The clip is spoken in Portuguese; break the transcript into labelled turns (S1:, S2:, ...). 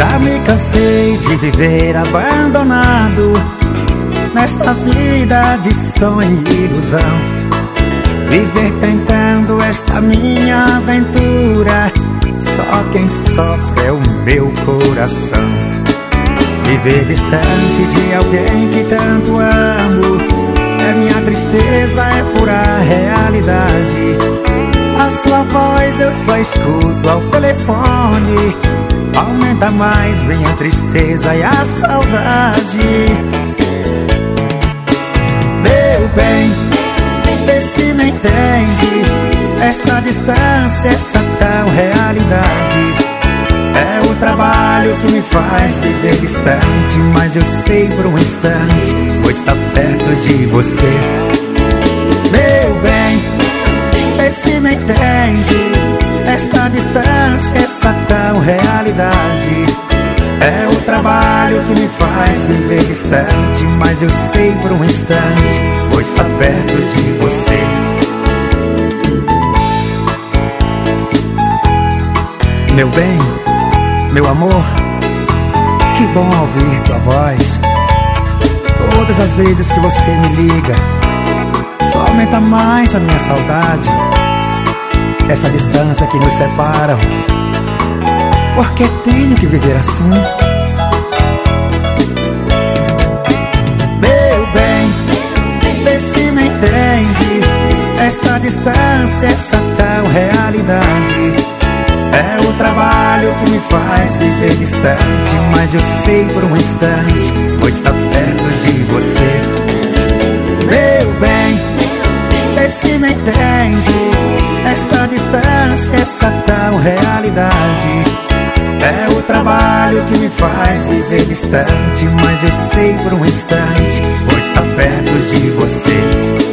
S1: Já me cansei de viver abandonado nesta vida de sonho e ilusão. Viver tentando esta minha aventura, só quem sofre é o meu coração. Viver distante de alguém que tanto amo, minha tristeza é pura realidade. A sua voz eu só escuto ao telefone, aumenta mais minha tristeza e a saudade. Meu bem, vê se me entende, esta distância, essa tal realidade. É o trabalho que me faz viver distante, mas eu sei por um instante vou estar perto de você. Meu bem, vê se me entende, esta distância, essa tal realidade. É o trabalho que me faz viver distante, mas eu sei por um instante vou estar perto de você. Meu bem, meu amor, que bom ouvir tua voz. Todas as vezes que você me liga, só aumenta mais a minha saudade. Essa distância que nos separa, porque tenho que viver assim. Meu bem, vê se me entende, esta distância, essa tal realidade. É o trabalho que me faz viver distante, mas eu sei por um instante vou estar perto de você. Meu bem, vê se me entende, esta distância, essa tal realidade. É o trabalho que me faz viver distante, mas eu sei por um instante vou estar perto de você.